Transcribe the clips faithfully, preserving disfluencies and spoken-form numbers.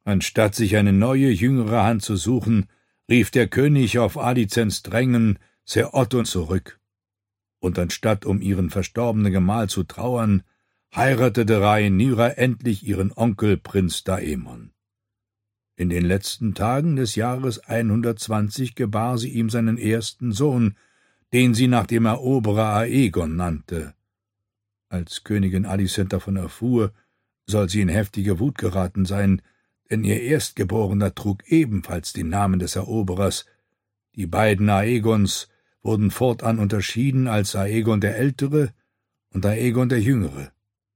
Anstatt sich eine neue, jüngere Hand zu suchen, rief der König auf Adicens Drängen Ser Otto zurück. Und anstatt um ihren verstorbenen Gemahl zu trauern, heiratete Rhaenyra endlich ihren Onkel Prinz Daemon. In den letzten Tagen des Jahres hundertzwanzig gebar sie ihm seinen ersten Sohn, den sie nach dem Eroberer Aegon nannte. Als Königin Alicent davon erfuhr, soll sie in heftige Wut geraten sein, denn ihr Erstgeborener trug ebenfalls den Namen des Eroberers. Die beiden Aegons wurden fortan unterschieden als Aegon der Ältere und Aegon der Jüngere.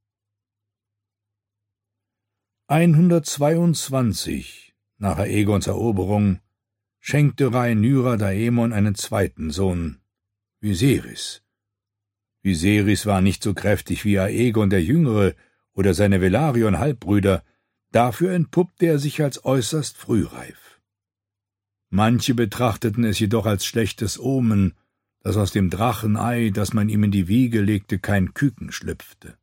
hundertzweiundzwanzig, nach Aegons Eroberung, schenkte Rhaenyra Daemon einen zweiten Sohn, Viserys. Viserys war nicht so kräftig wie Aegon der Jüngere oder seine Velaryon-Halbbrüder, dafür entpuppte er sich als äußerst frühreif. Manche betrachteten es jedoch als schlechtes Omen, dass aus dem Drachenei, das man ihm in die Wiege legte, kein Küken schlüpfte.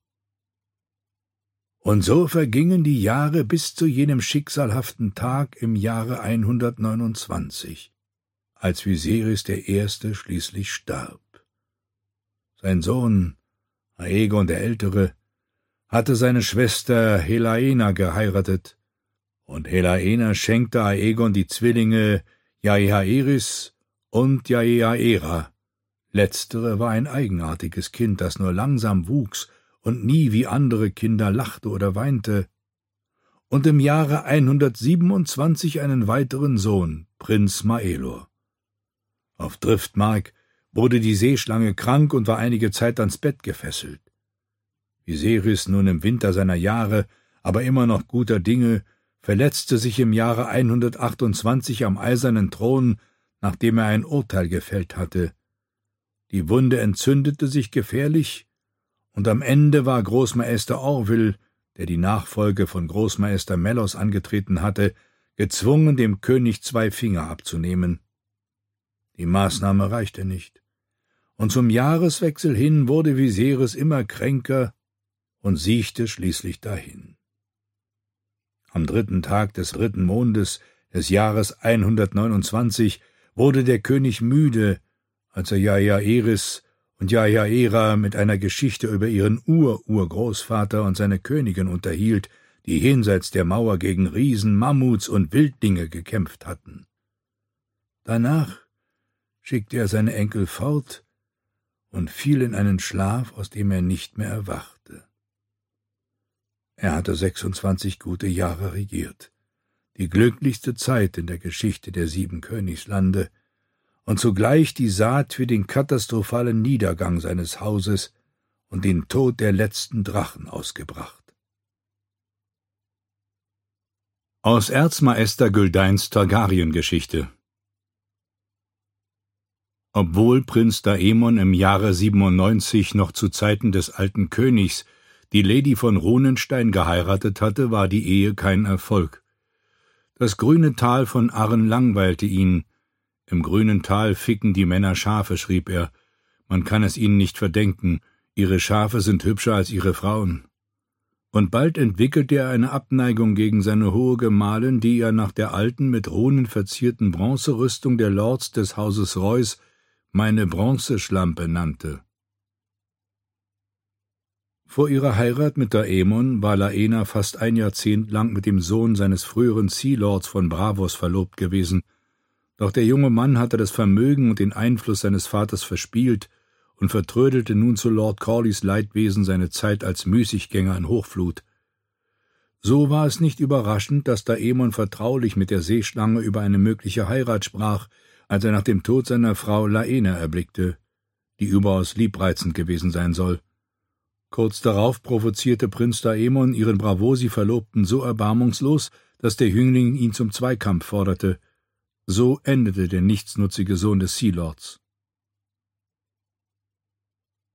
Und so vergingen die Jahre bis zu jenem schicksalhaften Tag im Jahre hundertneunundzwanzig, als Viserys der Erste schließlich starb. Sein Sohn, Aegon der Ältere, hatte seine Schwester Helaena geheiratet, und Helaena schenkte Aegon die Zwillinge Jaehaerys und Jaehaera. Letztere war ein eigenartiges Kind, das nur langsam wuchs und nie wie andere Kinder lachte oder weinte, und im Jahre hundertsiebenundzwanzig einen weiteren Sohn, Prinz Maelor. Auf Driftmark wurde die Seeschlange krank und war einige Zeit ans Bett gefesselt. Viserys, nun im Winter seiner Jahre, aber immer noch guter Dinge, verletzte sich im Jahre hundertachtundzwanzig am eisernen Thron, nachdem er ein Urteil gefällt hatte. Die Wunde entzündete sich gefährlich, und am Ende war Großmeister Orwell, der die Nachfolge von Großmeister Mellos angetreten hatte, gezwungen, dem König zwei Finger abzunehmen. Die Maßnahme reichte nicht, und zum Jahreswechsel hin wurde Viserys immer kränker und siechte schließlich dahin. Am dritten Tag des dritten Mondes des Jahres hundertneunundzwanzig wurde der König müde, als er Jaehaerys und Jaehaera mit einer Geschichte über ihren Ur-Urgroßvater und seine Königin unterhielt, die jenseits der Mauer gegen Riesen, Mammuts und Wildlinge gekämpft hatten. Danach schickte er seine Enkel fort und fiel in einen Schlaf, aus dem er nicht mehr erwachte. Er hatte sechsundzwanzig gute Jahre regiert, die glücklichste Zeit in der Geschichte der sieben Königslande, und zugleich die Saat für den katastrophalen Niedergang seines Hauses und den Tod der letzten Drachen ausgebracht. Aus Erzmeister Güldeins Targaryen-Geschichte. Obwohl Prinz Daemon im Jahre siebenundneunzig noch zu Zeiten des alten Königs die Lady von Runenstein geheiratet hatte, war die Ehe kein Erfolg. Das grüne Tal von Arren langweilte ihn. Im grünen Tal ficken die Männer Schafe, schrieb er. Man kann es ihnen nicht verdenken, ihre Schafe sind hübscher als ihre Frauen. Und bald entwickelte er eine Abneigung gegen seine hohe Gemahlin, die er nach der alten, mit Runen verzierten Bronzerüstung der Lords des Hauses Reuß meine Bronzeschlampe nannte. Vor ihrer Heirat mit Daemon war Laena fast ein Jahrzehnt lang mit dem Sohn seines früheren Sea-Lords von Braavos verlobt gewesen, doch der junge Mann hatte das Vermögen und den Einfluss seines Vaters verspielt und vertrödelte nun zu Lord Corlys Leidwesen seine Zeit als Müßiggänger in Hochflut. So war es nicht überraschend, dass Daemon vertraulich mit der Seeschlange über eine mögliche Heirat sprach, als er nach dem Tod seiner Frau Laena erblickte, die überaus liebreizend gewesen sein soll. Kurz darauf provozierte Prinz Daemon ihren Braavosi-Verlobten so erbarmungslos, dass der Jüngling ihn zum Zweikampf forderte. So endete der nichtsnutzige Sohn des Sea-Lords.